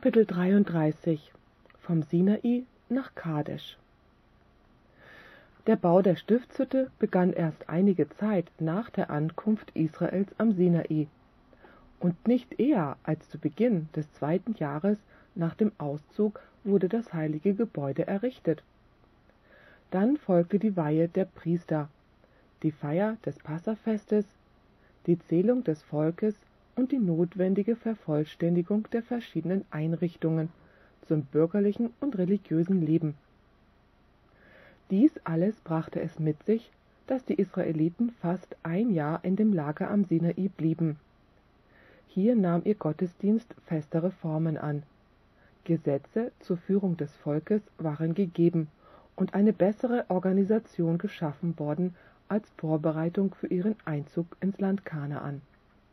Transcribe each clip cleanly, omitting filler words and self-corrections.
Kapitel 33 Vom Sinai nach Kadesh. Der Bau der Stiftshütte begann erst einige Zeit nach der Ankunft Israels am Sinai und nicht eher als zu Beginn des 2. Jahres nach dem Auszug wurde das heilige Gebäude errichtet. Dann folgte die Weihe der Priester, die Feier des Passafestes, die Zählung des Volkes und die notwendige Vervollständigung der verschiedenen Einrichtungen zum bürgerlichen und religiösen Leben. Dies alles brachte es mit sich, dass die Israeliten fast ein Jahr in dem Lager am Sinai blieben. Hier nahm ihr Gottesdienst festere Formen an. Gesetze zur Führung des Volkes waren gegeben und eine bessere Organisation geschaffen worden als Vorbereitung für ihren Einzug ins Land Kanaan.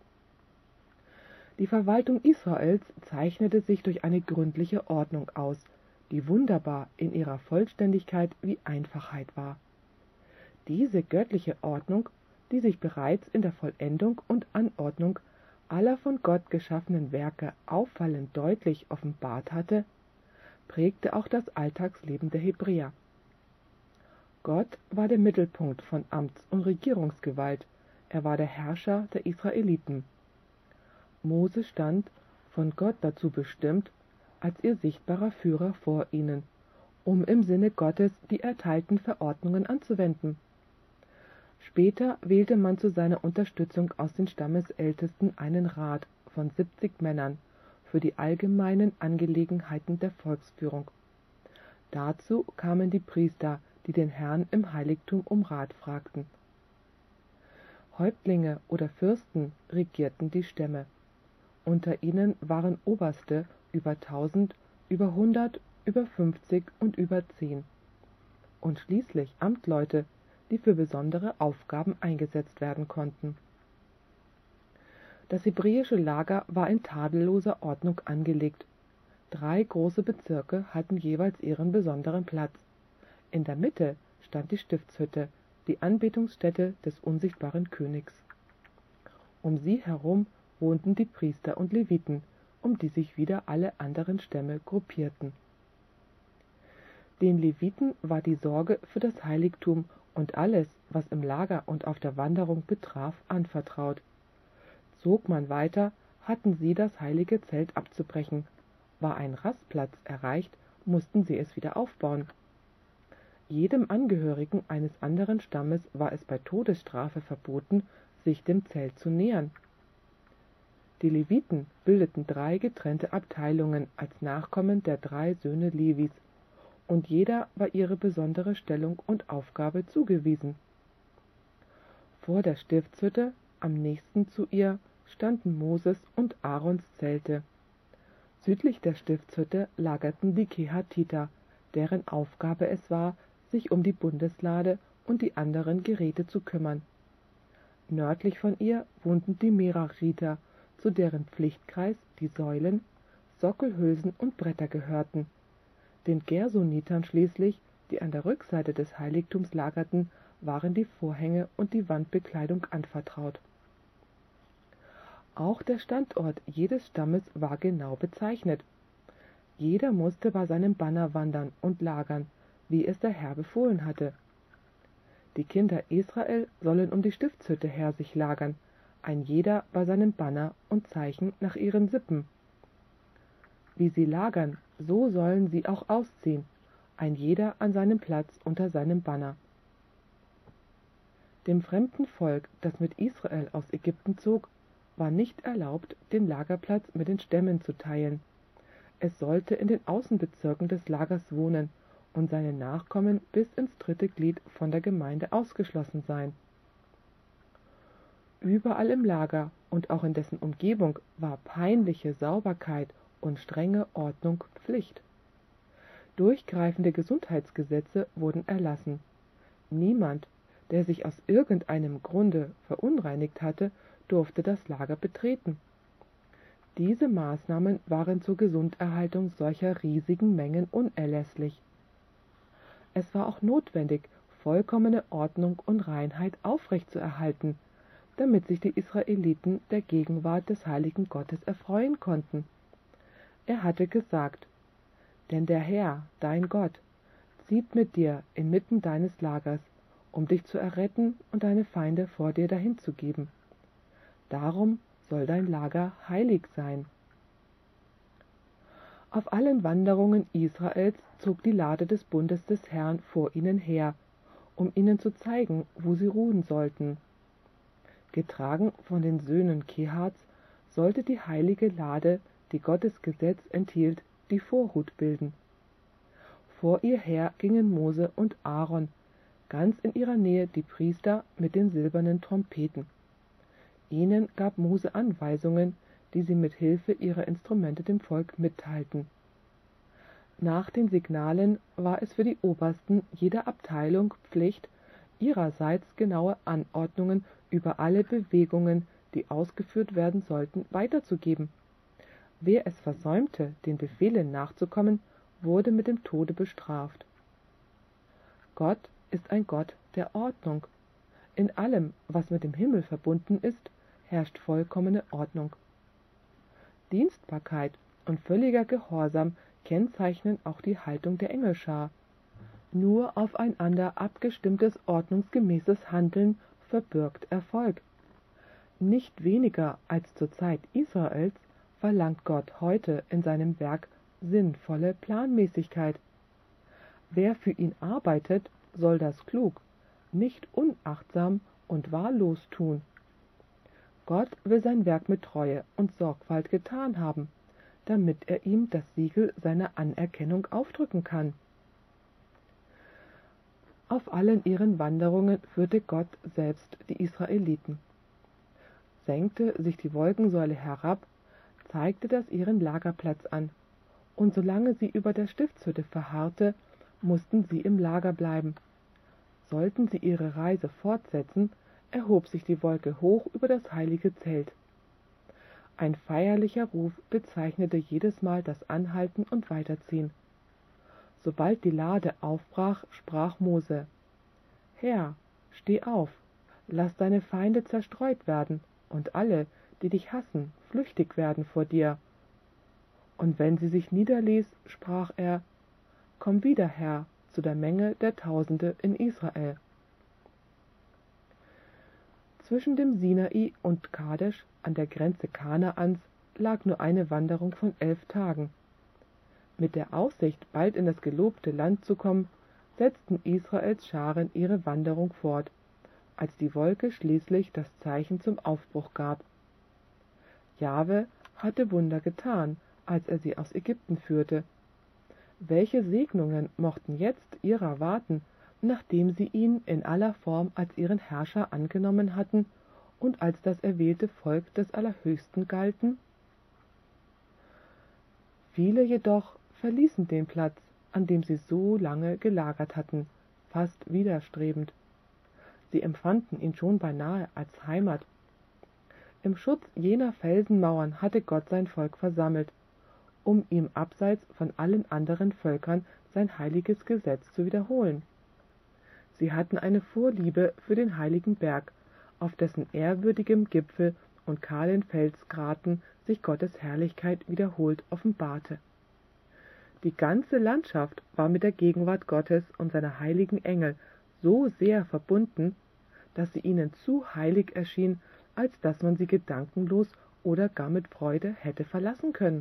Die Verwaltung Israels zeichnete sich durch eine gründliche Ordnung aus, die wunderbar in ihrer Vollständigkeit wie Einfachheit war. Diese göttliche Ordnung, die sich bereits in der Vollendung und Anordnung aller von Gott geschaffenen Werke auffallend deutlich offenbart hatte, prägte auch das Alltagsleben der Hebräer. Gott war der Mittelpunkt von Amts- und Regierungsgewalt, er war der Herrscher der Israeliten. Mose stand, von Gott dazu bestimmt, als ihr sichtbarer Führer vor ihnen, um im Sinne Gottes die erteilten Verordnungen anzuwenden. Später wählte man zu seiner Unterstützung aus den Stammesältesten einen Rat von 70 Männern für die allgemeinen Angelegenheiten der Volksführung. Dazu kamen die Priester, die den Herrn im Heiligtum um Rat fragten. Häuptlinge oder Fürsten regierten die Stämme. Unter ihnen waren Oberste über 1000, über 100, über 50 und über 10. Und schließlich Amtleute, die für besondere Aufgaben eingesetzt werden konnten. Das hebräische Lager war in tadelloser Ordnung angelegt. 3 große Bezirke hatten jeweils ihren besonderen Platz. In der Mitte stand die Stiftshütte, die Anbetungsstätte des unsichtbaren Königs. Um sie herum wohnten die Priester und Leviten, um die sich wieder alle anderen Stämme gruppierten. Den Leviten war die Sorge für das Heiligtum und alles, was im Lager und auf der Wanderung betraf, anvertraut. Zog man weiter, hatten sie das heilige Zelt abzubrechen. War ein Rastplatz erreicht, mussten sie es wieder aufbauen. Jedem Angehörigen eines anderen Stammes war es bei Todesstrafe verboten, sich dem Zelt zu nähern. Die Leviten bildeten 3 getrennte Abteilungen als Nachkommen der 3 Söhne Levis, und jeder war ihre besondere Stellung und Aufgabe zugewiesen. Vor der Stiftshütte, am nächsten zu ihr, standen Moses und Aarons Zelte. Südlich der Stiftshütte lagerten die Kehatiter, deren Aufgabe es war, sich um die Bundeslade und die anderen Geräte zu kümmern. Nördlich von ihr wohnten die Merariter, zu deren Pflichtkreis die Säulen, Sockelhülsen und Bretter gehörten. Den Gersonitern schließlich, die an der Rückseite des Heiligtums lagerten, waren die Vorhänge und die Wandbekleidung anvertraut. Auch der Standort jedes Stammes war genau bezeichnet. Jeder musste bei seinem Banner wandern und lagern, wie es der Herr befohlen hatte. Die Kinder Israel sollen um die Stiftshütte her sich lagern, ein jeder bei seinem Banner und Zeichen nach ihren Sippen. Wie sie lagern, so sollen sie auch ausziehen, ein jeder an seinem Platz unter seinem Banner. Dem fremden Volk, das mit Israel aus Ägypten zog, war nicht erlaubt, den Lagerplatz mit den Stämmen zu teilen. Es sollte in den Außenbezirken des Lagers wohnen und seine Nachkommen bis ins 3. Glied von der Gemeinde ausgeschlossen sein. Überall im Lager und auch in dessen Umgebung war peinliche Sauberkeit und strenge Ordnung Pflicht. Durchgreifende Gesundheitsgesetze wurden erlassen. Niemand, der sich aus irgendeinem Grunde verunreinigt hatte, durfte das Lager betreten. Diese Maßnahmen waren zur Gesunderhaltung solcher riesigen Mengen unerlässlich. Es war auch notwendig, vollkommene Ordnung und Reinheit aufrechtzuerhalten, damit sich die Israeliten der Gegenwart des heiligen Gottes erfreuen konnten. Er hatte gesagt: Denn der Herr, dein Gott, zieht mit dir inmitten deines Lagers, um dich zu erretten und deine Feinde vor dir dahinzugeben. Darum soll dein Lager heilig sein. Auf allen Wanderungen Israels zog die Lade des Bundes des Herrn vor ihnen her, um ihnen zu zeigen, wo sie ruhen sollten. Getragen von den Söhnen Kehats sollte die heilige Lade, die Gottes Gesetz enthielt, die Vorhut bilden. Vor ihr her gingen Mose und Aaron, ganz in ihrer Nähe die Priester mit den silbernen Trompeten. Ihnen gab Mose Anweisungen, die sie mit Hilfe ihrer Instrumente dem Volk mitteilten. Nach den Signalen war es für die Obersten jeder Abteilung Pflicht, ihrerseits genaue Anordnungen über alle Bewegungen, die ausgeführt werden sollten, weiterzugeben. Wer es versäumte, den Befehlen nachzukommen, wurde mit dem Tode bestraft. Gott ist ein Gott der Ordnung. In allem, was mit dem Himmel verbunden ist, herrscht vollkommene Ordnung. Dienstbarkeit und völliger Gehorsam kennzeichnen auch die Haltung der Engelschar. Nur aufeinander abgestimmtes ordnungsgemäßes Handeln verbirgt Erfolg. Nicht weniger als zur Zeit Israels verlangt Gott heute in seinem Werk sinnvolle Planmäßigkeit. Wer für ihn arbeitet, soll das klug, nicht unachtsam und wahllos tun. Gott will sein Werk mit Treue und Sorgfalt getan haben, damit er ihm das Siegel seiner Anerkennung aufdrücken kann. Auf allen ihren Wanderungen führte Gott selbst die Israeliten. Senkte sich die Wolkensäule herab, zeigte das ihren Lagerplatz an, und solange sie über der Stiftshütte verharrte, mussten sie im Lager bleiben. Sollten sie ihre Reise fortsetzen, erhob sich die Wolke hoch über das heilige Zelt. Ein feierlicher Ruf bezeichnete jedes Mal das Anhalten und Weiterziehen. Sobald die Lade aufbrach, sprach Mose: Herr, steh auf, lass deine Feinde zerstreut werden und alle, die dich hassen, flüchtig werden vor dir. Und wenn sie sich niederließ, sprach er: Komm wieder, Herr, zu der Menge der Tausende in Israel. Zwischen dem Sinai und Kadesh an der Grenze Kanaans lag nur eine Wanderung von 11 Tagen. Mit der Aussicht, bald in das gelobte Land zu kommen, setzten Israels Scharen ihre Wanderung fort, als die Wolke schließlich das Zeichen zum Aufbruch gab. Jahwe hatte Wunder getan, als er sie aus Ägypten führte. Welche Segnungen mochten jetzt ihrer warten, nachdem sie ihn in aller Form als ihren Herrscher angenommen hatten und als das erwählte Volk des Allerhöchsten galten? Viele jedoch verließen den Platz, an dem sie so lange gelagert hatten, fast widerstrebend. Sie empfanden ihn schon beinahe als Heimat. Im Schutz jener Felsenmauern hatte Gott sein Volk versammelt, um ihm abseits von allen anderen Völkern sein heiliges Gesetz zu wiederholen. Sie hatten eine Vorliebe für den heiligen Berg, auf dessen ehrwürdigem Gipfel und kahlen Felsgraten sich Gottes Herrlichkeit wiederholt offenbarte. Die ganze Landschaft war mit der Gegenwart Gottes und seiner heiligen Engel so sehr verbunden, dass sie ihnen zu heilig erschien, als dass man sie gedankenlos oder gar mit Freude hätte verlassen können.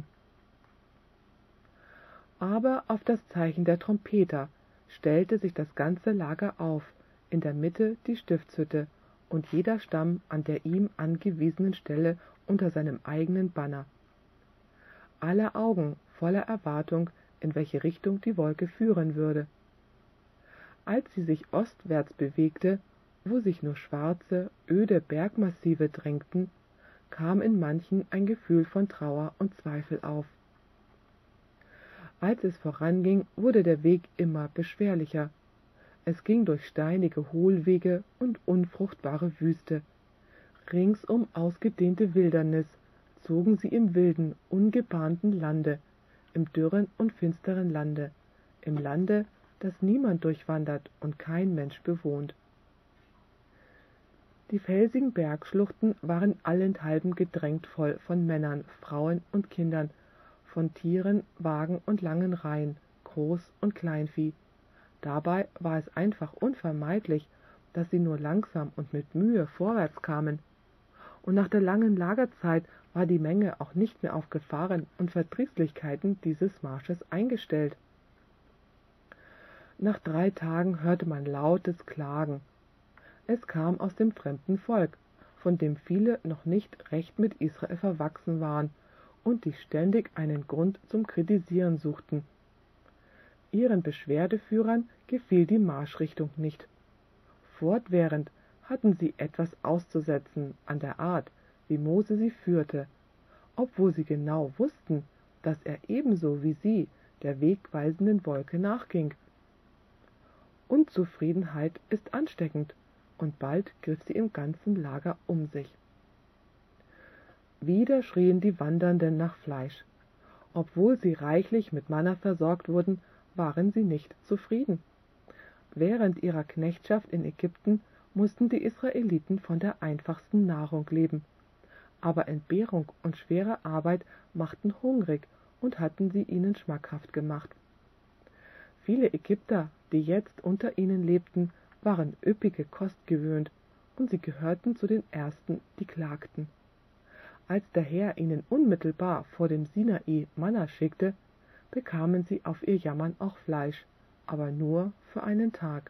Aber auf das Zeichen der Trompeter stellte sich das ganze Lager auf, in der Mitte die Stiftshütte und jeder Stamm an der ihm angewiesenen Stelle unter seinem eigenen Banner. Alle Augen voller Erwartung, in welche Richtung die Wolke führen würde. Als sie sich ostwärts bewegte, wo sich nur schwarze, öde Bergmassive drängten, kam in manchen ein Gefühl von Trauer und Zweifel auf. Als es voranging, wurde der Weg immer beschwerlicher. Es ging durch steinige Hohlwege und unfruchtbare Wüste. Ringsum ausgedehnte Wildernis zogen sie im wilden, ungebahnten Lande, im dürren und finsteren Lande, im Lande, das niemand durchwandert und kein Mensch bewohnt. Die felsigen Bergschluchten waren allenthalben gedrängt voll von Männern, Frauen und Kindern, von Tieren, Wagen und langen Reihen, Groß- und Kleinvieh. Dabei war es einfach unvermeidlich, dass sie nur langsam und mit Mühe vorwärts kamen. Und nach der langen Lagerzeit war die Menge auch nicht mehr auf Gefahren und Verdrießlichkeiten dieses Marsches eingestellt. Nach 3 Tagen hörte man lautes Klagen. Es kam aus dem fremden Volk, von dem viele noch nicht recht mit Israel verwachsen waren und die ständig einen Grund zum Kritisieren suchten. Ihren Beschwerdeführern gefiel die Marschrichtung nicht. Fortwährend hatten sie etwas auszusetzen an der Art, wie Mose sie führte, obwohl sie genau wussten, dass er ebenso wie sie der wegweisenden Wolke nachging. Unzufriedenheit ist ansteckend, und bald griff sie im ganzen Lager um sich. Wieder schrien die Wandernden nach Fleisch. Obwohl sie reichlich mit Manna versorgt wurden, waren sie nicht zufrieden. Während ihrer Knechtschaft in Ägypten mussten die Israeliten von der einfachsten Nahrung leben. Aber Entbehrung und schwere Arbeit machten hungrig und hatten sie ihnen schmackhaft gemacht. Viele Ägypter, die jetzt unter ihnen lebten, waren üppige Kost gewöhnt, und sie gehörten zu den Ersten, die klagten. Als der Herr ihnen unmittelbar vor dem Sinai Manna schickte, bekamen sie auf ihr Jammern auch Fleisch, aber nur für einen Tag.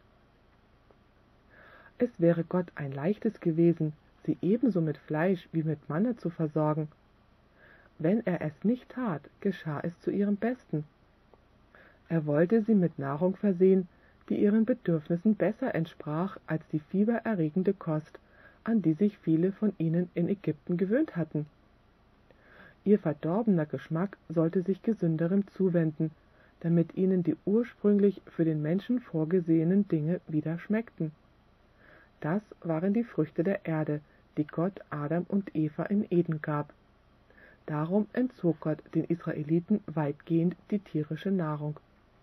Es wäre Gott ein leichtes gewesen, sie ebenso mit Fleisch wie mit Manna zu versorgen. Wenn er es nicht tat, geschah es zu ihrem Besten. Er wollte sie mit Nahrung versehen, die ihren Bedürfnissen besser entsprach als die fiebererregende Kost, an die sich viele von ihnen in Ägypten gewöhnt hatten. Ihr verdorbener Geschmack sollte sich gesünderem zuwenden, damit ihnen die ursprünglich für den Menschen vorgesehenen Dinge wieder schmeckten. Das waren die Früchte der Erde, die Gott Adam und Eva in Eden gab. Darum entzog Gott den Israeliten weitgehend die tierische Nahrung.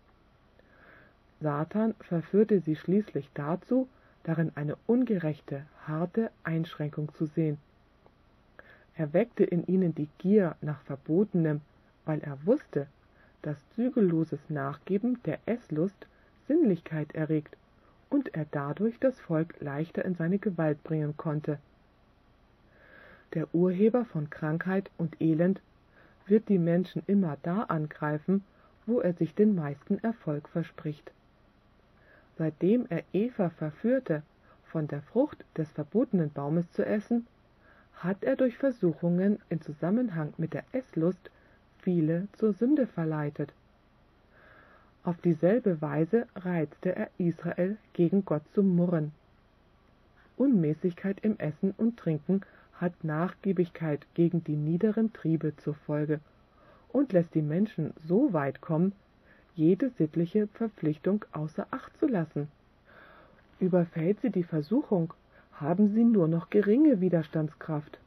Satan verführte sie schließlich dazu, darin eine ungerechte, harte Einschränkung zu sehen. Er weckte in ihnen die Gier nach Verbotenem, weil er wusste, dass zügelloses Nachgeben der Esslust Sinnlichkeit erregt und er dadurch das Volk leichter in seine Gewalt bringen konnte. Der Urheber von Krankheit und Elend wird die Menschen immer da angreifen, wo er sich den meisten Erfolg verspricht. Seitdem er Eva verführte, von der Frucht des verbotenen Baumes zu essen, hat er durch Versuchungen in Zusammenhang mit der Esslust viele zur Sünde verleitet. Auf dieselbe Weise reizte er Israel, gegen Gott zu murren. Unmäßigkeit im Essen und Trinken hat Nachgiebigkeit gegen die niederen Triebe zur Folge und lässt die Menschen so weit kommen, jede sittliche Verpflichtung außer Acht zu lassen. Überfällt sie die Versuchung, haben sie nur noch geringe Widerstandskraft.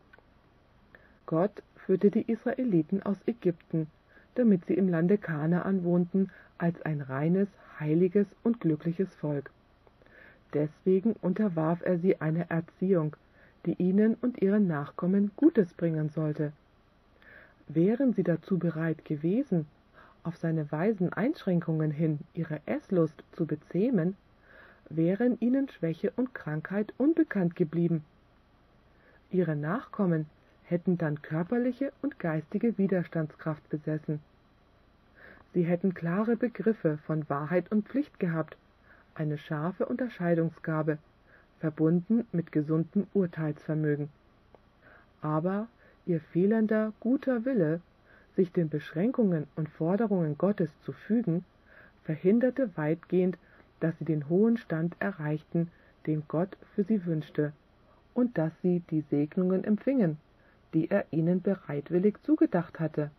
Gott führte die Israeliten aus Ägypten, damit sie im Lande Kanaan wohnten, als ein reines, heiliges und glückliches Volk. Deswegen unterwarf er sie einer Erziehung, die ihnen und ihren Nachkommen Gutes bringen sollte. Wären sie dazu bereit gewesen, auf seine weisen Einschränkungen hin ihre Esslust zu bezähmen, wären ihnen Schwäche und Krankheit unbekannt geblieben. Ihre Nachkommen hätten dann körperliche und geistige Widerstandskraft besessen. Sie hätten klare Begriffe von Wahrheit und Pflicht gehabt, eine scharfe Unterscheidungsgabe, verbunden mit gesundem Urteilsvermögen. Aber ihr fehlender guter Wille, sich den Beschränkungen und Forderungen Gottes zu fügen, verhinderte weitgehend, dass sie den hohen Stand erreichten, den Gott für sie wünschte, und dass sie die Segnungen empfingen, die er ihnen bereitwillig zugedacht hatte.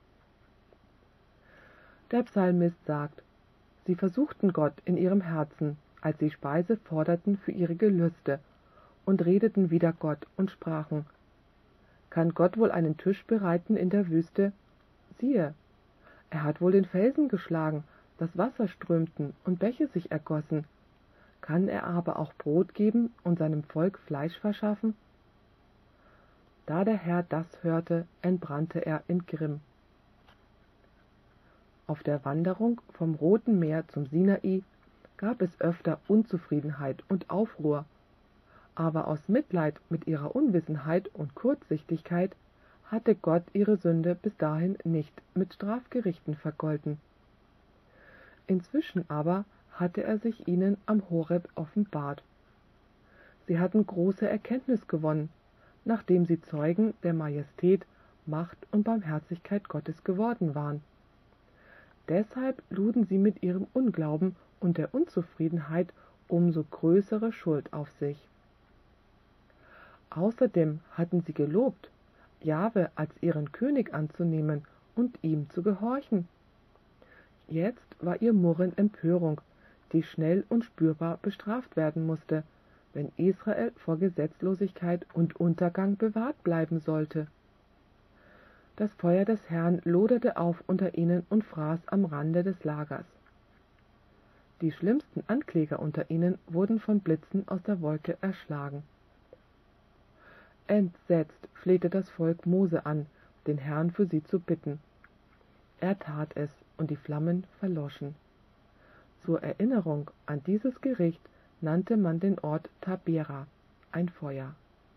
Der Psalmist sagt: Sie versuchten Gott in ihrem Herzen, als sie Speise forderten für ihre Gelüste, und redeten wider Gott und sprachen: Kann Gott wohl einen Tisch bereiten in der Wüste? Siehe, er hat wohl den Felsen geschlagen, dass Wasser strömten und Bäche sich ergossen. Kann er aber auch Brot geben und seinem Volk Fleisch verschaffen? Da der Herr das hörte, entbrannte er in Grimm. Auf der Wanderung vom Roten Meer zum Sinai gab es öfter Unzufriedenheit und Aufruhr, aber aus Mitleid mit ihrer Unwissenheit und Kurzsichtigkeit hatte Gott ihre Sünde bis dahin nicht mit Strafgerichten vergolten. Inzwischen aber hatte er sich ihnen am Horeb offenbart. Sie hatten große Erkenntnis gewonnen, nachdem sie Zeugen der Majestät, Macht und Barmherzigkeit Gottes geworden waren. Deshalb luden sie mit ihrem Unglauben und der Unzufriedenheit umso größere Schuld auf sich. Außerdem hatten sie gelobt, Jahwe als ihren König anzunehmen und ihm zu gehorchen. Jetzt war ihr Murren Empörung, die schnell und spürbar bestraft werden musste, wenn Israel vor Gesetzlosigkeit und Untergang bewahrt bleiben sollte. Das Feuer des Herrn loderte auf unter ihnen und fraß am Rande des Lagers. Die schlimmsten Ankläger unter ihnen wurden von Blitzen aus der Wolke erschlagen. Entsetzt flehte das Volk Mose an, den Herrn für sie zu bitten. Er tat es, und die Flammen verloschen. Zur Erinnerung an dieses Gericht nannte man den Ort Tabera, ein Feuer.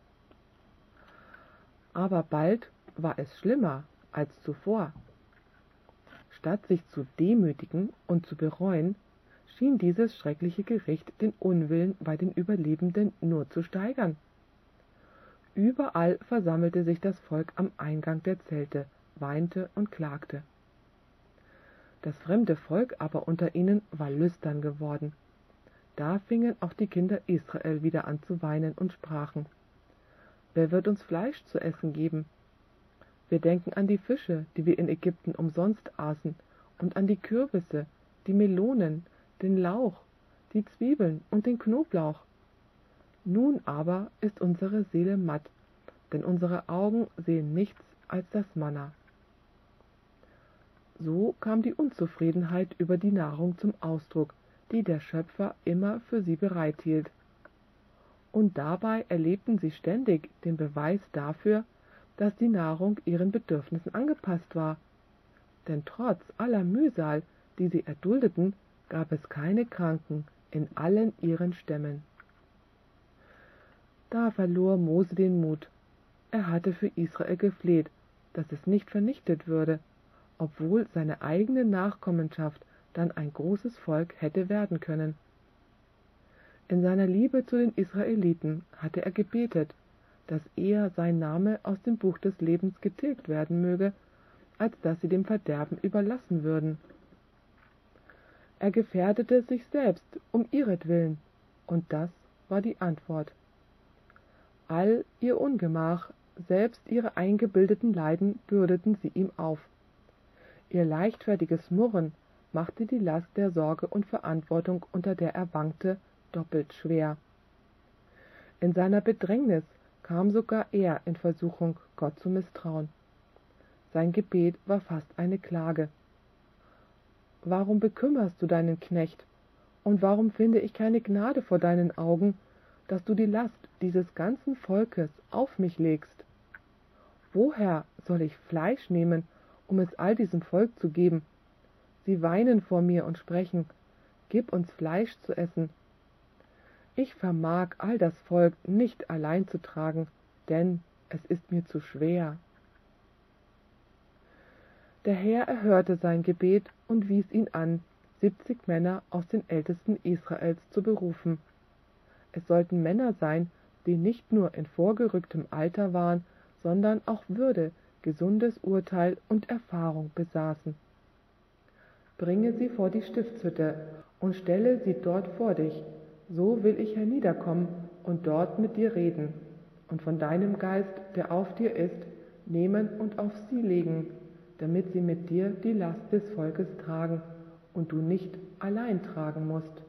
Aber bald war es schlimmer als zuvor. Statt sich zu demütigen und zu bereuen, schien dieses schreckliche Gericht den Unwillen bei den Überlebenden nur zu steigern. Überall versammelte sich das Volk am Eingang der Zelte, weinte und klagte. Das fremde Volk aber unter ihnen war lüstern geworden. Da fingen auch die Kinder Israel wieder an zu weinen und sprachen: Wer wird uns Fleisch zu essen geben? Wir denken an die Fische, die wir in Ägypten umsonst aßen, und an die Kürbisse, die Melonen, den Lauch, die Zwiebeln und den Knoblauch. Nun aber ist unsere Seele matt, denn unsere Augen sehen nichts als das Manna. So kam die Unzufriedenheit über die Nahrung zum Ausdruck, die der Schöpfer immer für sie bereithielt. Und dabei erlebten sie ständig den Beweis dafür, dass die Nahrung ihren Bedürfnissen angepasst war. Denn trotz aller Mühsal, die sie erduldeten, gab es keine Kranken in allen ihren Stämmen. Da verlor Mose den Mut. Er hatte für Israel gefleht, dass es nicht vernichtet würde, obwohl seine eigene Nachkommenschaft dann ein großes Volk hätte werden können. In seiner Liebe zu den Israeliten hatte er gebetet, dass eher sein Name aus dem Buch des Lebens getilgt werden möge, als dass sie dem Verderben überlassen würden. Er gefährdete sich selbst um ihretwillen, und das war die Antwort. All ihr Ungemach, selbst ihre eingebildeten Leiden bürdeten sie ihm auf. Ihr leichtfertiges Murren machte die Last der Sorge und Verantwortung, unter der er wankte, doppelt schwer. In seiner Bedrängnis kam sogar er in Versuchung, Gott zu misstrauen. Sein Gebet war fast eine Klage. Warum bekümmerst du deinen Knecht? Und warum finde ich keine Gnade vor deinen Augen, dass du die Last dieses ganzen Volkes auf mich legst? Woher soll ich Fleisch nehmen, um es all diesem Volk zu geben? Sie weinen vor mir und sprechen: Gib uns Fleisch zu essen. Ich vermag all das Volk nicht allein zu tragen, denn es ist mir zu schwer. Der Herr erhörte sein Gebet und wies ihn an, 70 Männer aus den Ältesten Israels zu berufen. Es sollten Männer sein, die nicht nur in vorgerücktem Alter waren, sondern auch Würde, gesundes Urteil und Erfahrung besaßen. Bringe sie vor die Stiftshütte und stelle sie dort vor dich, so will ich herniederkommen und dort mit dir reden und von deinem Geist, der auf dir ist, nehmen und auf sie legen, damit sie mit dir die Last des Volkes tragen und du nicht allein tragen musst.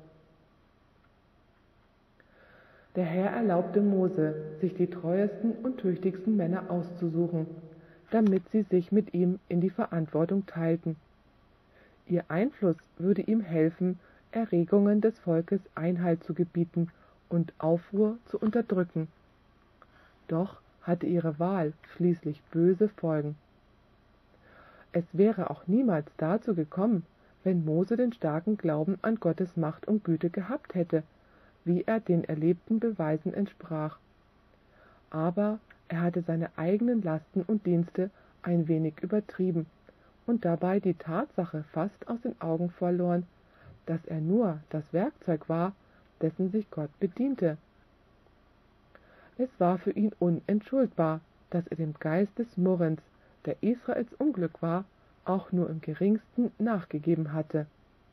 Der Herr erlaubte Mose, sich die treuesten und tüchtigsten Männer auszusuchen, damit sie sich mit ihm in die Verantwortung teilten. Ihr Einfluss würde ihm helfen, Erregungen des Volkes Einhalt zu gebieten und Aufruhr zu unterdrücken. Doch hatte ihre Wahl schließlich böse Folgen. Es wäre auch niemals dazu gekommen, wenn Mose den starken Glauben an Gottes Macht und Güte gehabt hätte, wie er den erlebten Beweisen entsprach. Aber er hatte seine eigenen Lasten und Dienste ein wenig übertrieben und dabei die Tatsache fast aus den Augen verloren, dass er nur das Werkzeug war, dessen sich Gott bediente. Es war für ihn unentschuldbar, dass er dem Geist des Murrens, der Israels Unglück war, auch nur im geringsten nachgegeben hatte.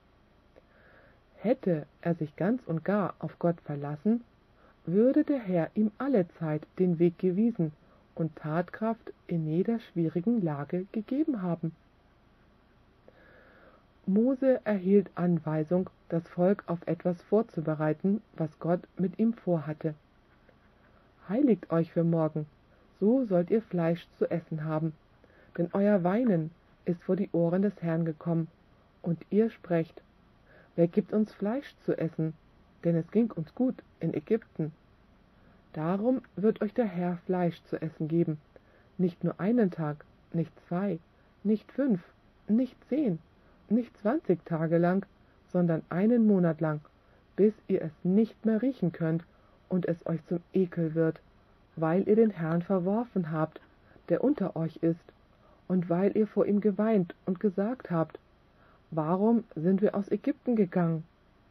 Hätte er sich ganz und gar auf Gott verlassen, würde der Herr ihm allezeit den Weg gewiesen und Tatkraft in jeder schwierigen Lage gegeben haben. Mose erhielt Anweisung, das Volk auf etwas vorzubereiten, was Gott mit ihm vorhatte. Heiligt euch für morgen, so sollt ihr Fleisch zu essen haben, denn euer Weinen ist vor die Ohren des Herrn gekommen, und ihr sprecht, wer gibt uns Fleisch zu essen, denn es ging uns gut in Ägypten. Darum wird euch der Herr Fleisch zu essen geben, nicht nur einen Tag, nicht 2, nicht 5, nicht 10, nicht 20 Tage lang, sondern einen Monat lang, bis ihr es nicht mehr riechen könnt und es euch zum Ekel wird, weil ihr den Herrn verworfen habt, der unter euch ist, und weil ihr vor ihm geweint und gesagt habt, warum sind wir aus Ägypten gegangen?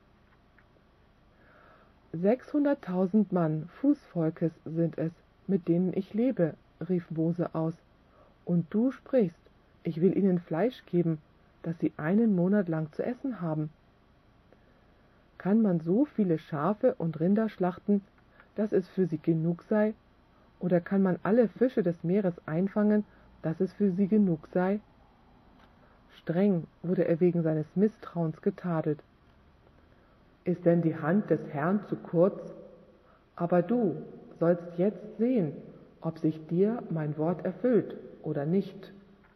600.000 Mann Fußvolkes sind es, mit denen ich lebe, rief Mose aus, und du sprichst, ich will ihnen Fleisch geben, das sie einen Monat lang zu essen haben. Kann man so viele Schafe und Rinder schlachten, dass es für sie genug sei, oder kann man alle Fische des Meeres einfangen, dass es für sie genug sei? Streng wurde er wegen seines Misstrauens getadelt. Ist denn die Hand des Herrn zu kurz? Aber du sollst jetzt sehen, ob sich dir mein Wort erfüllt oder nicht.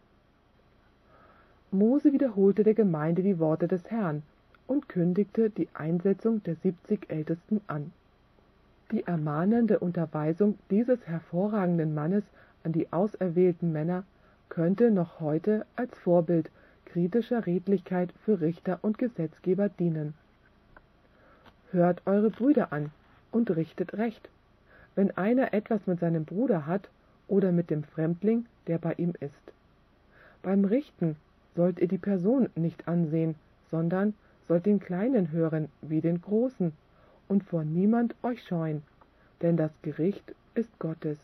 Mose wiederholte der Gemeinde die Worte des Herrn und kündigte die Einsetzung der 70 Ältesten an. Die ermahnende Unterweisung dieses hervorragenden Mannes an die auserwählten Männer könnte noch heute als Vorbild kritischer Redlichkeit für Richter und Gesetzgeber dienen. Hört eure Brüder an und richtet Recht, wenn einer etwas mit seinem Bruder hat oder mit dem Fremdling, der bei ihm ist. Beim Richten sollt ihr die Person nicht ansehen, sondern sollt den Kleinen hören wie den Großen und vor niemand euch scheuen, denn das Gericht ist Gottes.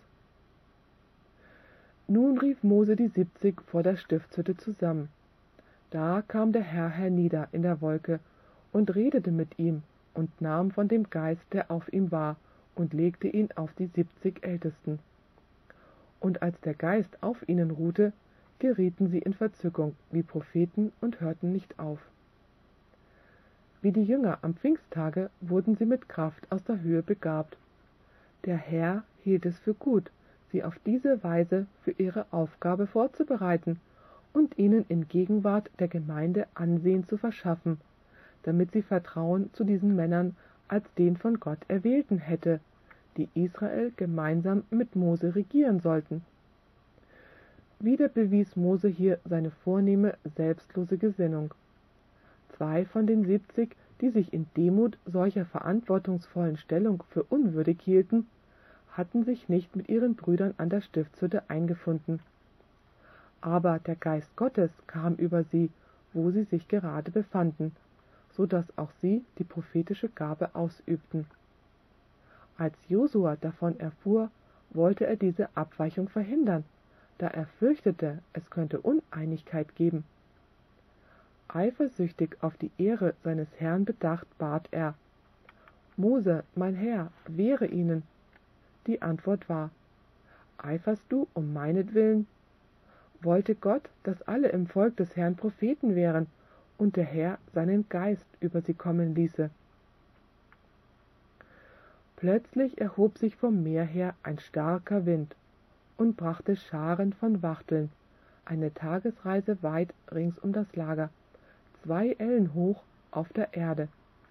Nun rief Mose die 70 vor der Stiftshütte zusammen. Da kam der Herr hernieder in der Wolke und redete mit ihm und nahm von dem Geist, der auf ihm war, und legte ihn auf die 70 Ältesten. Und als der Geist auf ihnen ruhte, gerieten sie in Verzückung wie Propheten und hörten nicht auf. Wie die Jünger am Pfingsttage wurden sie mit Kraft aus der Höhe begabt. Der Herr hielt es für gut, sie auf diese Weise für ihre Aufgabe vorzubereiten und ihnen in Gegenwart der Gemeinde Ansehen zu verschaffen, damit sie Vertrauen zu diesen Männern als den von Gott Erwählten hätte, die Israel gemeinsam mit Mose regieren sollten. Wieder bewies Mose hier seine vornehme, selbstlose Gesinnung. 2 von den 70, die sich in Demut solcher verantwortungsvollen Stellung für unwürdig hielten, hatten sich nicht mit ihren Brüdern an der Stiftshütte eingefunden. Aber der Geist Gottes kam über sie, wo sie sich gerade befanden, so dass auch sie die prophetische Gabe ausübten. Als Josua davon erfuhr, wollte er diese Abweichung verhindern, da er fürchtete, es könnte Uneinigkeit geben. Eifersüchtig auf die Ehre seines Herrn bedacht, bat er: Mose, mein Herr, wehre ihnen. Die Antwort war: Eiferst du um meinetwillen? Wollte Gott, dass alle im Volk des Herrn Propheten wären und der Herr seinen Geist über sie kommen ließe. Plötzlich erhob sich vom Meer her ein starker Wind und brachte Scharen von Wachteln, eine Tagesreise weit rings um das Lager, 2 Ellen hoch auf der Erde.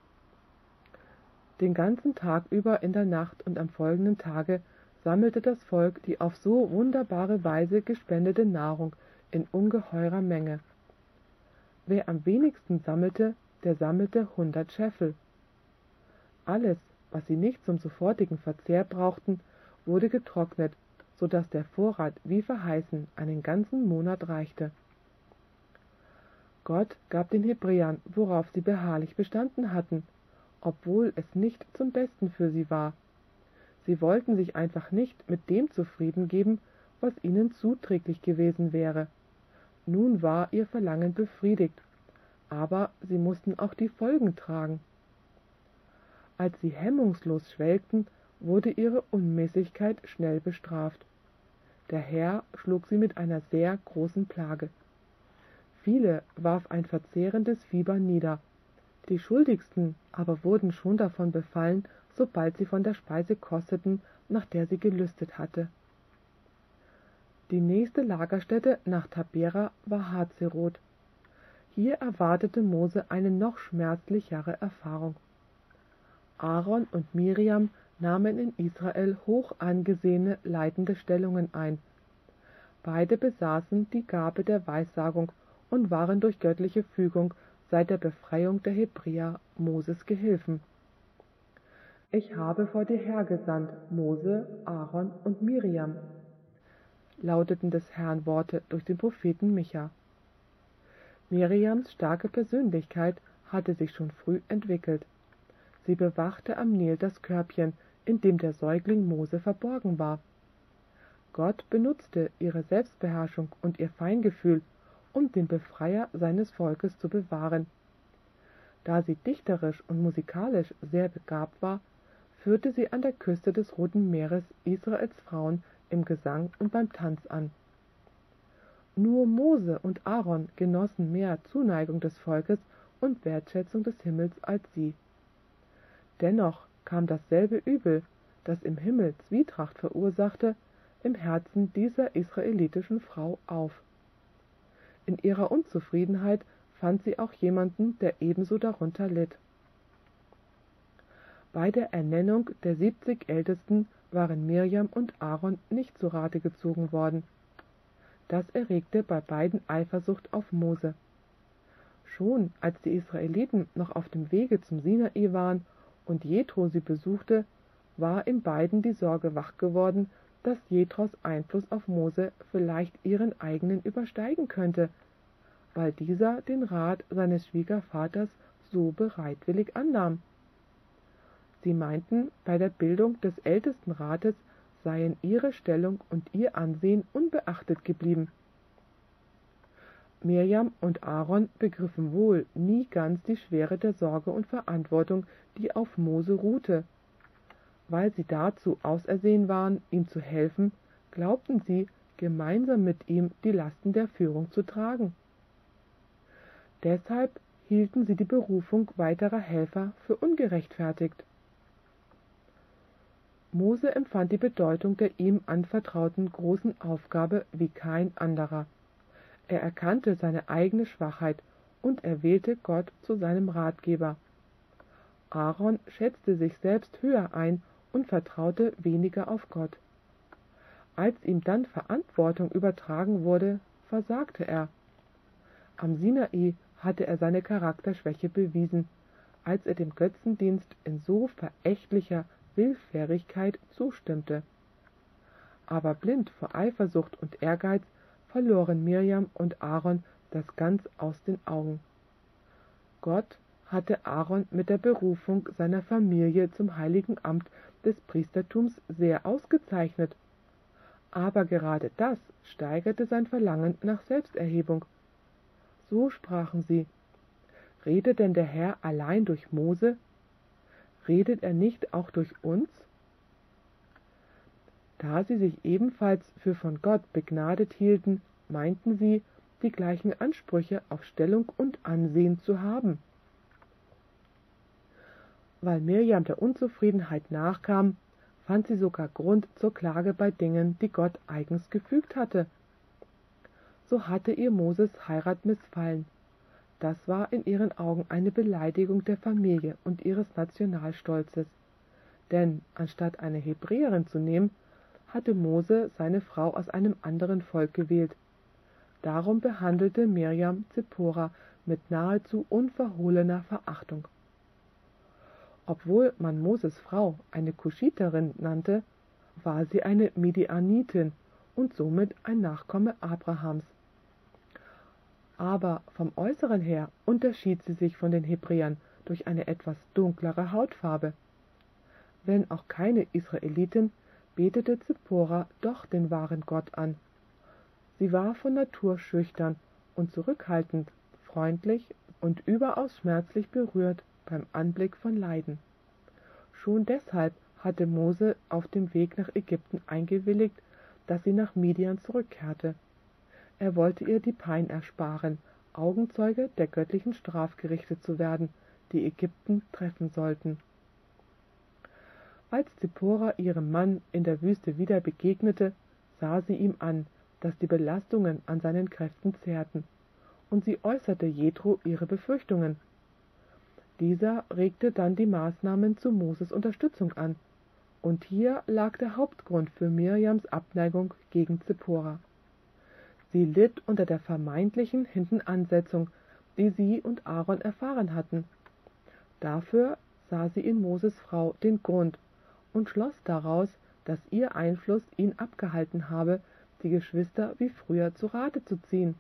Den ganzen Tag über in der Nacht und am folgenden Tage sammelte das Volk die auf so wunderbare Weise gespendete Nahrung in ungeheurer Menge. Wer am wenigsten sammelte, der sammelte 100 Scheffel. Alles, was sie nicht zum sofortigen Verzehr brauchten, wurde getrocknet, so dass der Vorrat wie verheißen einen ganzen Monat reichte. Gott gab den Hebräern, worauf sie beharrlich bestanden hatten, obwohl es nicht zum Besten für sie war. Sie wollten sich einfach nicht mit dem zufrieden geben, was ihnen zuträglich gewesen wäre. Nun war ihr Verlangen befriedigt, aber sie mussten auch die Folgen tragen. Als sie hemmungslos schwelgten, wurde ihre Unmäßigkeit schnell bestraft. Der Herr schlug sie mit einer sehr großen Plage. Viele warf ein verzehrendes Fieber nieder. Die Schuldigsten aber wurden schon davon befallen, sobald sie von der Speise kosteten, nach der sie gelüstet hatte. Die nächste Lagerstätte nach Tabera war Hazeroth. Hier erwartete Mose eine noch schmerzlichere Erfahrung. Aaron und Miriam nahmen in Israel hoch angesehene leitende Stellungen ein. Beide besaßen die Gabe der Weissagung und waren durch göttliche Fügung seit der Befreiung der Hebräer Moses Gehilfen. Ich habe vor dir hergesandt, Mose, Aaron und Miriam, lauteten des Herrn Worte durch den Propheten Micha. Miriams starke Persönlichkeit hatte sich schon früh entwickelt. Sie bewachte am Nil das Körbchen, in dem der Säugling Mose verborgen war. Gott benutzte ihre Selbstbeherrschung und ihr Feingefühl, um den Befreier seines Volkes zu bewahren. Da sie dichterisch und musikalisch sehr begabt war, führte sie an der Küste des Roten Meeres Israels Frauen im Gesang und beim Tanz an. Nur Mose und Aaron genossen mehr Zuneigung des Volkes und Wertschätzung des Himmels als sie. Dennoch kam dasselbe Übel, das im Himmel Zwietracht verursachte, im Herzen dieser israelitischen Frau auf. In ihrer Unzufriedenheit fand sie auch jemanden, der ebenso darunter litt. Bei der Ernennung der 70 Ältesten waren Mirjam und Aaron nicht zu Rate gezogen worden. Das erregte bei beiden Eifersucht auf Mose. Schon als die Israeliten noch auf dem Wege zum Sinai waren und Jethro sie besuchte, war in beiden die Sorge wach geworden, dass Jethros Einfluss auf Mose vielleicht ihren eigenen übersteigen könnte, weil dieser den Rat seines Schwiegervaters so bereitwillig annahm. Sie meinten, bei der Bildung des Ältestenrates seien ihre Stellung und ihr Ansehen unbeachtet geblieben. Mirjam und Aaron begriffen wohl nie ganz die Schwere der Sorge und Verantwortung, die auf Mose ruhte. Weil sie dazu ausersehen waren, ihm zu helfen, glaubten sie, gemeinsam mit ihm die Lasten der Führung zu tragen. Deshalb hielten sie die Berufung weiterer Helfer für ungerechtfertigt. Mose empfand die Bedeutung der ihm anvertrauten großen Aufgabe wie kein anderer. Er erkannte seine eigene Schwachheit und erwählte Gott zu seinem Ratgeber. Aaron schätzte sich selbst höher ein und vertraute weniger auf Gott. Als ihm dann Verantwortung übertragen wurde, versagte er. Am Sinai hatte er seine Charakterschwäche bewiesen, als er dem Götzendienst in so verächtlicher Willfährigkeit zustimmte. Aber blind vor Eifersucht und Ehrgeiz verloren Mirjam und Aaron das ganz aus den Augen. Gott hatte Aaron mit der Berufung seiner Familie zum heiligen Amt des Priestertums sehr ausgezeichnet. Aber gerade das steigerte sein Verlangen nach Selbsterhebung. So sprachen sie: Redet denn der Herr allein durch Mose? Redet er nicht auch durch uns? Da sie sich ebenfalls für von Gott begnadet hielten, meinten sie, die gleichen Ansprüche auf Stellung und Ansehen zu haben. Weil Mirjam der Unzufriedenheit nachkam, fand sie sogar Grund zur Klage bei Dingen, die Gott eigens gefügt hatte. So hatte ihr Moses Heirat missfallen. Das war in ihren Augen eine Beleidigung der Familie und ihres Nationalstolzes. Denn anstatt eine Hebräerin zu nehmen, hatte Mose seine Frau aus einem anderen Volk gewählt. Darum behandelte Mirjam Zippora mit nahezu unverhohlener Verachtung. Obwohl man Moses Frau eine Kuschiterin nannte, war sie eine Midianitin und somit ein Nachkomme Abrahams. Aber vom Äußeren her unterschied sie sich von den Hebräern durch eine etwas dunklere Hautfarbe. Wenn auch keine Israelitin, betete Zippora doch den wahren Gott an. Sie war von Natur schüchtern und zurückhaltend, freundlich und überaus schmerzlich berührt beim Anblick von Leiden. Schon deshalb hatte Mose auf dem Weg nach Ägypten eingewilligt, dass sie nach Midian zurückkehrte. Er wollte ihr die Pein ersparen, Augenzeuge der göttlichen Strafgerichte zu werden, die Ägypten treffen sollten. Als Zippora ihrem Mann in der Wüste wieder begegnete, sah sie ihm an, dass die Belastungen an seinen Kräften zehrten, und sie äußerte Jethro ihre Befürchtungen. Dieser regte dann die Maßnahmen zu Moses Unterstützung an, und hier lag der Hauptgrund für Mirjams Abneigung gegen Zippora. Sie litt unter der vermeintlichen Hintenansetzung, die sie und Aaron erfahren hatten. Dafür sah sie in Moses Frau den Grund und schloss daraus, dass ihr Einfluss ihn abgehalten habe, die Geschwister wie früher zu Rate zu ziehen.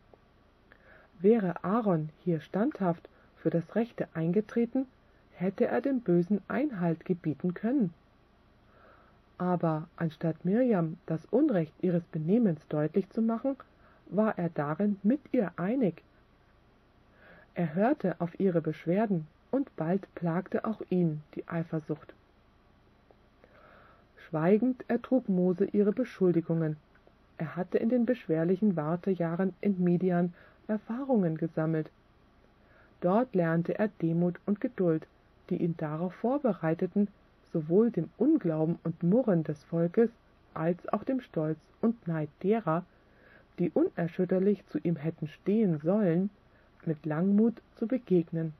Wäre Aaron hier standhaft für das Rechte eingetreten, hätte er dem Bösen Einhalt gebieten können. Aber anstatt Mirjam das Unrecht ihres Benehmens deutlich zu machen, war er darin mit ihr einig. Er hörte auf ihre Beschwerden und bald plagte auch ihn die Eifersucht. Schweigend ertrug Mose ihre Beschuldigungen. Er hatte in den beschwerlichen Wartejahren in Midian Erfahrungen gesammelt. Dort lernte er Demut und Geduld, die ihn darauf vorbereiteten, sowohl dem Unglauben und Murren des Volkes als auch dem Stolz und Neid derer, die unerschütterlich zu ihm hätten stehen sollen, mit Langmut zu begegnen.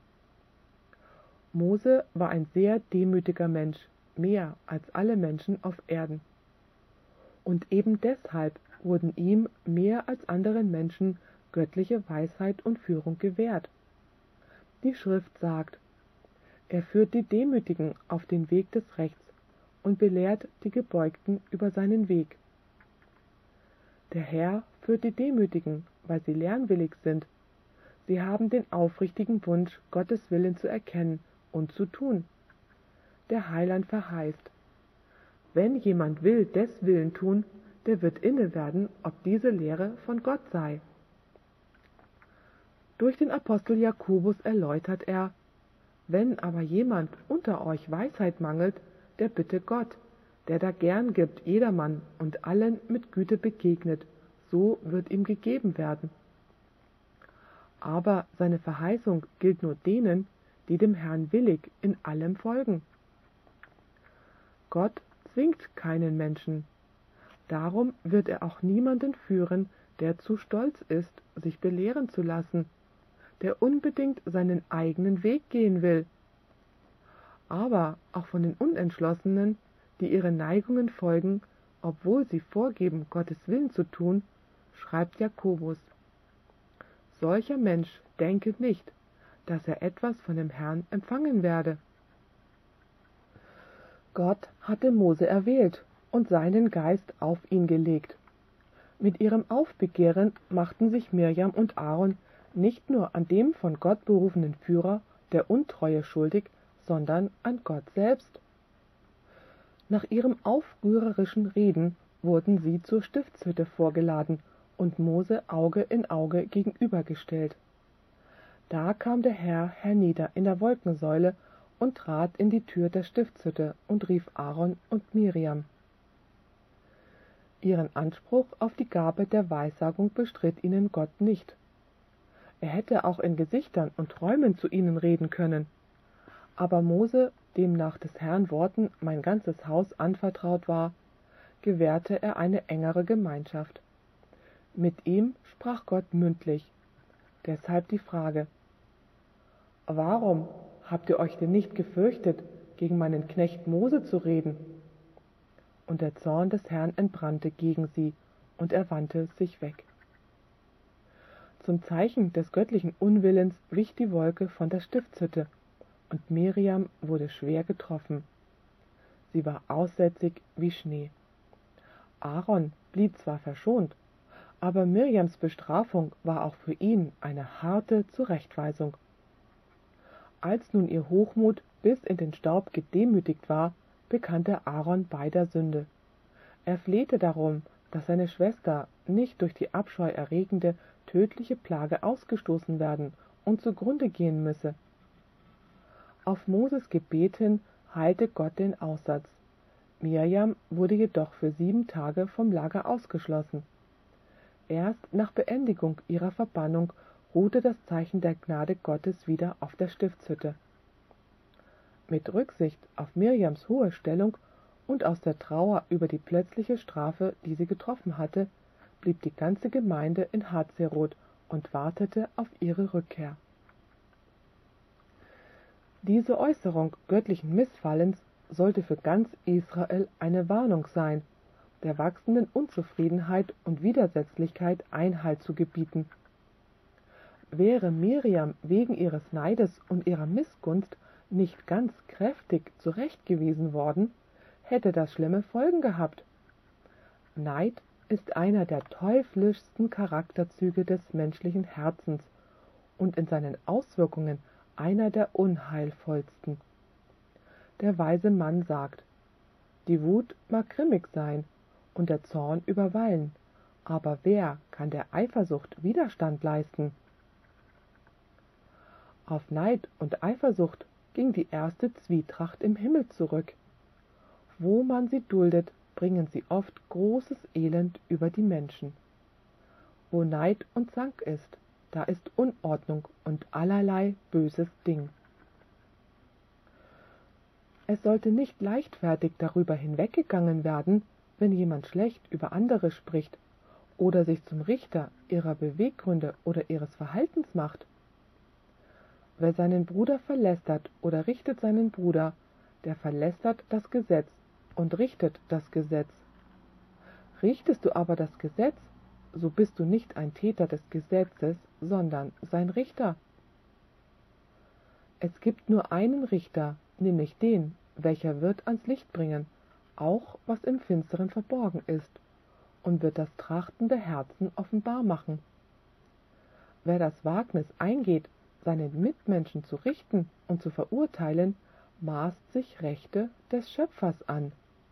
Mose war ein sehr demütiger Mensch, mehr als alle Menschen auf Erden. Und eben deshalb wurden ihm mehr als anderen Menschen göttliche Weisheit und Führung gewährt. Die Schrift sagt: Er führt die Demütigen auf den Weg des Rechts und belehrt die Gebeugten über seinen Weg. Der Herr führt die Demütigen, weil sie lernwillig sind. Sie haben den aufrichtigen Wunsch, Gottes Willen zu erkennen und zu tun. Der Heiland verheißt: Wenn jemand will des Willen tun, der wird inne werden, ob diese Lehre von Gott sei. Durch den Apostel Jakobus erläutert er: Wenn aber jemand unter euch Weisheit mangelt, der bitte Gott, der da gern gibt jedermann und allen mit Güte begegnet, so wird ihm gegeben werden. Aber seine Verheißung gilt nur denen, die dem Herrn willig in allem folgen. Gott zwingt keinen Menschen. Darum wird er auch niemanden führen, der zu stolz ist, sich belehren zu lassen, der unbedingt seinen eigenen Weg gehen will. Aber auch von den Unentschlossenen, die ihren Neigungen folgen, obwohl sie vorgeben, Gottes Willen zu tun, schreibt Jakobus: Solcher Mensch denke nicht, dass er etwas von dem Herrn empfangen werde. Gott hatte Mose erwählt und seinen Geist auf ihn gelegt. Mit ihrem Aufbegehren machten sich Mirjam und Aaron nicht nur an dem von Gott berufenen Führer der Untreue schuldig, sondern an Gott selbst. Nach ihrem aufrührerischen Reden wurden sie zur Stiftshütte vorgeladen und Mose Auge in Auge gegenübergestellt. Da kam der Herr hernieder in der Wolkensäule und trat in die Tür der Stiftshütte und rief Aaron und Mirjam. Ihren Anspruch auf die Gabe der Weissagung bestritt ihnen Gott nicht. Er hätte auch in Gesichtern und Träumen zu ihnen reden können. Aber Mose, dem nach des Herrn Worten mein ganzes Haus anvertraut war, gewährte er eine engere Gemeinschaft. Mit ihm sprach Gott mündlich. Deshalb die Frage: Warum habt ihr euch denn nicht gefürchtet, gegen meinen Knecht Mose zu reden? Und der Zorn des Herrn entbrannte gegen sie, und er wandte sich weg. Zum Zeichen des göttlichen Unwillens wich die Wolke von der Stiftshütte, und Mirjam wurde schwer getroffen. Sie war aussätzig wie Schnee. Aaron blieb zwar verschont, aber Mirjams Bestrafung war auch für ihn eine harte Zurechtweisung. Als nun ihr Hochmut bis in den Staub gedemütigt war, bekannte Aaron beider Sünde. Er flehte darum, dass seine Schwester nicht durch die abscheuerregende, tödliche Plage ausgestoßen werden und zugrunde gehen müsse. Auf Moses Gebet hin heilte Gott den Aussatz. Mirjam wurde jedoch für 7 Tage vom Lager ausgeschlossen. Erst nach Beendigung ihrer Verbannung ruhte das Zeichen der Gnade Gottes wieder auf der Stiftshütte. Mit Rücksicht auf Mirjams hohe Stellung und aus der Trauer über die plötzliche Strafe, die sie getroffen hatte, blieb die ganze Gemeinde in Hazeroth und wartete auf ihre Rückkehr. Diese Äußerung göttlichen Missfallens sollte für ganz Israel eine Warnung sein, der wachsenden Unzufriedenheit und Widersetzlichkeit Einhalt zu gebieten. Wäre Mirjam wegen ihres Neides und ihrer Missgunst nicht ganz kräftig zurechtgewiesen worden, hätte das schlimme Folgen gehabt. Neid ist einer der teuflischsten Charakterzüge des menschlichen Herzens und in seinen Auswirkungen einer der unheilvollsten. Der weise Mann sagt: Die Wut mag grimmig sein und der Zorn überwallen, aber wer kann der Eifersucht Widerstand leisten? Auf Neid und Eifersucht ging die erste Zwietracht im Himmel zurück. Wo man sie duldet, bringen sie oft großes Elend über die Menschen. Wo Neid und Zank ist, da ist Unordnung und allerlei böses Ding. Es sollte nicht leichtfertig darüber hinweggegangen werden, wenn jemand schlecht über andere spricht oder sich zum Richter ihrer Beweggründe oder ihres Verhaltens macht. Wer seinen Bruder verlästert oder richtet seinen Bruder, der verlästert das Gesetz und richtet das Gesetz. Richtest du aber das Gesetz, so bist du nicht ein Täter des Gesetzes, sondern sein Richter. Es gibt nur einen Richter, nämlich den, welcher wird ans Licht bringen, auch was im Finsteren verborgen ist, und wird das Trachten der Herzen offenbar machen. Wer das Wagnis eingeht, seinen Mitmenschen zu richten und zu verurteilen, maßt sich Rechte des Schöpfers an.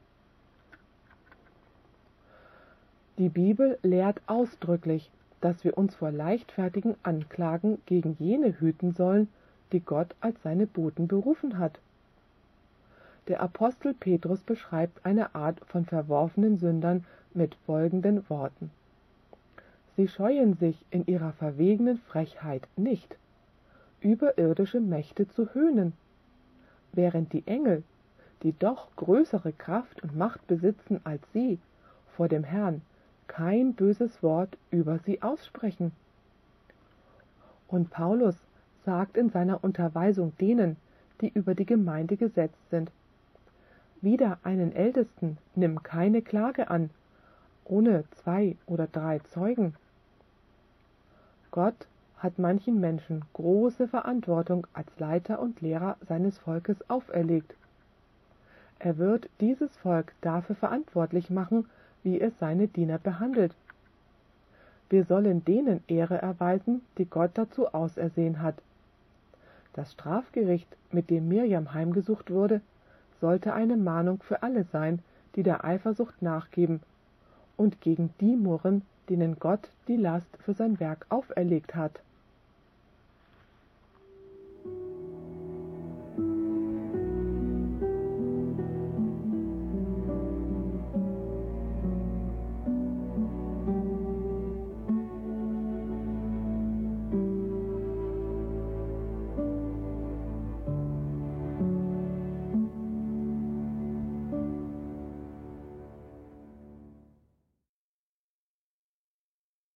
Die Bibel lehrt ausdrücklich, dass wir uns vor leichtfertigen Anklagen gegen jene hüten sollen, die Gott als seine Boten berufen hat. Der Apostel Petrus beschreibt eine Art von verworfenen Sündern mit folgenden Worten: Sie scheuen sich in ihrer verwegenen Frechheit nicht, überirdische Mächte zu höhnen, während die Engel, die doch größere Kraft und Macht besitzen als sie, vor dem Herrn kein böses Wort über sie aussprechen. Und Paulus sagt in seiner Unterweisung denen, die über die Gemeinde gesetzt sind: Wider einen Ältesten nimm keine Klage an, ohne 2 oder 3 Zeugen. Gott hat manchen Menschen große Verantwortung als Leiter und Lehrer seines Volkes auferlegt. Er wird dieses Volk dafür verantwortlich machen, wie es seine Diener behandelt. Wir sollen denen Ehre erweisen, die Gott dazu ausersehen hat. Das Strafgericht, mit dem Mirjam heimgesucht wurde, sollte eine Mahnung für alle sein, die der Eifersucht nachgeben und gegen die murren, denen Gott die Last für sein Werk auferlegt hat.